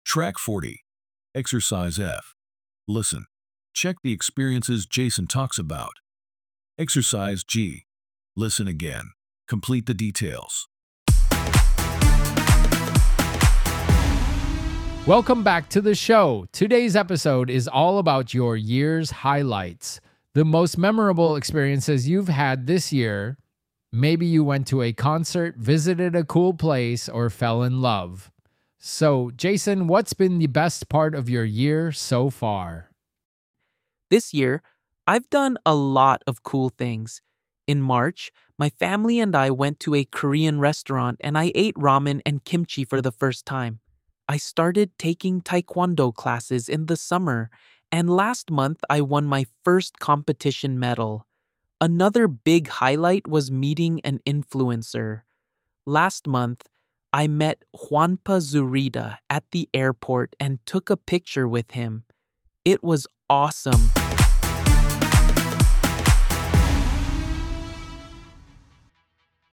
Track 40. Exercise F. Listen. Check the experiences Jason talks about. Exercise G. Listen again. Complete the details. Welcome back to the show. Today's episode is all about your year's highlights, the most memorable experiences you've had this year. Maybe you went to a concert, visited a cool place, or fell in love. So, Jason, what's been the best part of your year so far? This year, I've done a lot of cool things. In March, my family and I went to a Korean restaurant and I ate ramen and kimchi for the first time. I started taking taekwondo classes in the summer, and last month I won my first competition medal. Another big highlight was meeting an influencer. Last month, I met Juanpa Zurita at the airport and took a picture with him. It was awesome.